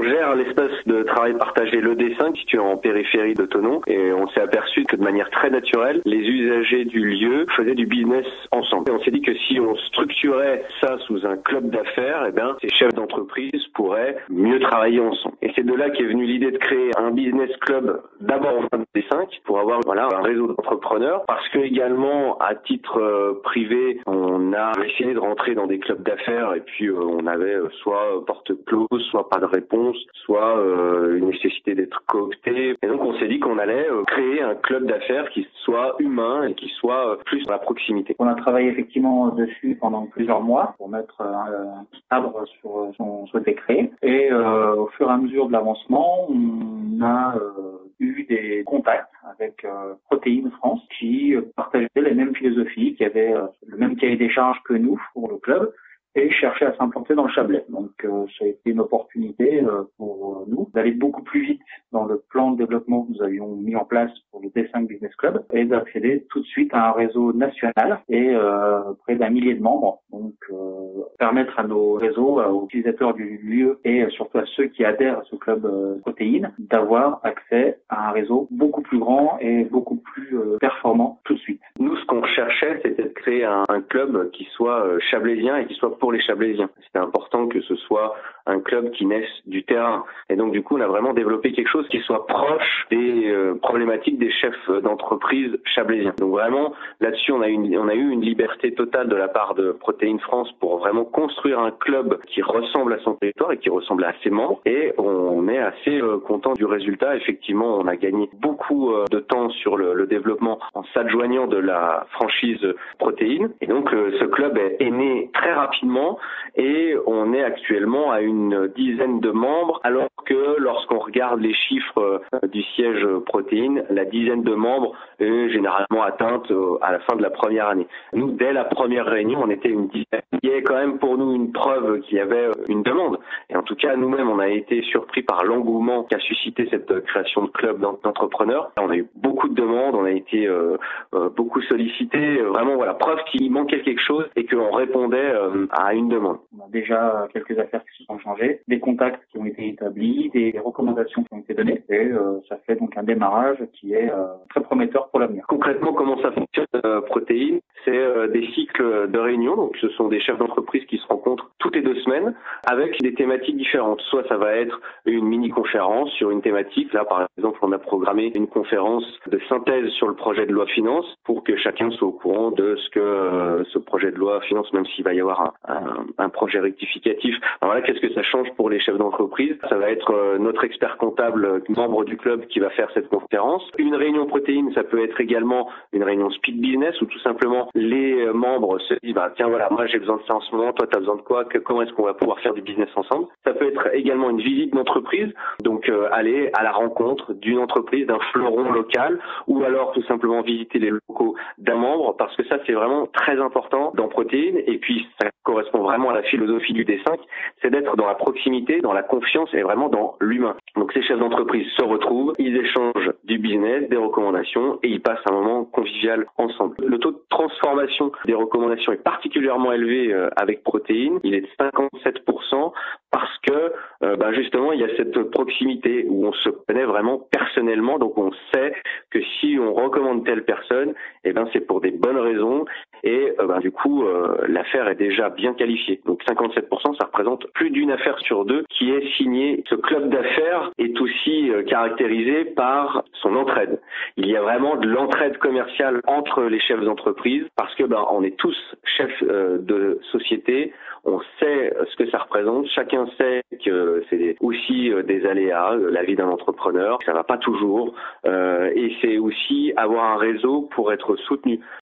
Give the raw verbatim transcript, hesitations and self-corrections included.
gère l'espace de travail partagé le D cinq situé en périphérie de Thonon et on s'est aperçu que de manière très naturelle, les usagers du lieu faisaient du business ensemble. Et on s'est dit que si on structurait ça sous un club d'affaires, eh bien, ces chefs d'entreprise pourraient mieux travailler ensemble. Et c'est de là qu'est venue l'idée de créer un business club d'abord au sein du D cinq pour avoir voilà un réseau d'entrepreneurs parce que également à titre euh, privé, on a essayé de rentrer dans des clubs d'affaires et puis euh, on avait euh, soit porte close, soit pas de réponse, soit euh, une nécessité d'être coopté. Et donc on s'est dit qu'on allait euh, créer un club d'affaires qui soit humain et qui soit euh, plus dans la proximité. On a travaillé effectivement dessus pendant plusieurs mois pour mettre un cadre sur ce qu'on souhaitait créer. Et euh, au fur et à mesure de l'avancement, on a euh, eu des contacts avec euh, Protéine France qui euh, partageaient les mêmes philosophies, qui avaient euh, le même cahier des charges que nous pour le club et cherchaient à s'implanter dans le Chablais. Donc euh, ça a été une opportunité euh, pour nous d'aller beaucoup plus vite dans le plan de développement que nous avions mis en place pour le D cinq Business Club et d'accéder tout de suite à un réseau national et euh, près d'un millier de membres. Donc euh, permettre à nos réseaux, aux utilisateurs du lieu et surtout à ceux qui adhèrent à ce club euh, Protéine d'avoir accès à un réseau beaucoup plus grand et beaucoup plus euh, performant tout de suite. Nous, ce qu'on cherchait, c'était de créer un, un club qui soit euh, chablaisien et qui soit pour les Chablaisiens. C'était important que ce soit un club qui naisse du terrain. Et donc, du coup, on a vraiment développé quelque chose qui soit proche des euh, problématiques des chefs d'entreprise chablaisiens. Donc, vraiment, là-dessus, on a, une, on a eu une liberté totale de la part de Protéine France pour vraiment construire un club qui ressemble à son territoire et qui ressemble à ses membres. Et on est assez euh, content du résultat. Effectivement, on a gagné beaucoup euh, de temps sur le, le développement en s'adjoignant de la franchise Protéine. Et donc, euh, ce club est, est né très rapidement et on est actuellement à une dizaine de membres, alors que lorsqu'on regarde les chiffres euh, du siège Protéine, la dizaine de membres est généralement atteinte euh, à la fin de la première année. Nous, dès la première réunion, on était une dizaine. Il y a quand même pour nous une preuve qu'il y avait euh, une demande. Et en tout cas, nous-mêmes, on a été surpris par l'engouement qu'a suscité cette création de club d'entrepreneurs. On a eu beaucoup de demandes, on a été euh, euh, beaucoup sollicités. Vraiment, voilà, preuve qu'il manquait quelque chose et qu'on répondait euh, à une demande. On a déjà quelques affaires qui se sont changées, des contacts qui ont été établis, des recommandations qui ont été données et euh, ça fait donc un démarrage qui est euh, très prometteur pour l'avenir. Concrètement, comment ça fonctionne euh, Protéine? C'est euh, des cycles de réunions, donc ce sont des chefs d'entreprise qui se rencontrent toutes les deux semaines avec des thématiques différentes. Soit ça va être une mini-conférence sur une thématique. Là, par exemple, on a programmé une conférence de synthèse sur le projet de loi finance pour que chacun soit au courant de ce que euh, ce projet de loi finance, même s'il va y avoir un, un, un projet rectificatif. Alors voilà, qu'est-ce que ça change pour les chefs d'entreprise? Ça va être euh, notre expert comptable, membre du club, qui va faire cette conférence. Une réunion Protéine, ça peut être également une réunion speed business où tout simplement les membres se disent bah tiens voilà, moi j'ai besoin de ça en ce moment, toi tu as besoin de quoi, que, comment est-ce qu'on va pouvoir faire du business ensemble. Ça peut être également une visite d'entreprise, donc euh, aller à la rencontre d'une entreprise, d'un fleuron local, ou alors tout simplement visiter les locaux d'un membre, parce que ça c'est vraiment très important dans Protéine, et puis ça correspond vraiment à la philosophie du D cinq, c'est d'être dans la proximité, dans la confiance et vraiment dans l'humain. Donc ces chefs d'entreprise se retrouvent, ils échangent du business, des recommandations et ils passent un moment convivial ensemble. Le taux de transformation des recommandations est particulièrement élevé euh, avec Protéine, il est de cinquante-sept pour cent parce que euh, bah justement il y a cette proximité où on se connaît vraiment personnellement, donc on sait que si on recommande telle personne, eh ben c'est pour des bonnes raisons et euh, ben, du coup euh, l'affaire est déjà bien qualifiée. Donc cinquante-sept pour cent, ça représente plus d'une affaire sur deux qui est signée. Ce club d'affaires est aussi euh, caractérisé par son entraide. Il y a vraiment de l'entraide commerciale entre les chefs d'entreprise parce que ben on est tous chefs euh, de société, on sait ce que ça représente, chacun sait que c'est aussi euh, des aléas, euh, la vie d'un entrepreneur, ça va pas toujours, euh, et c'est aussi avoir un réseau pour être soutenu.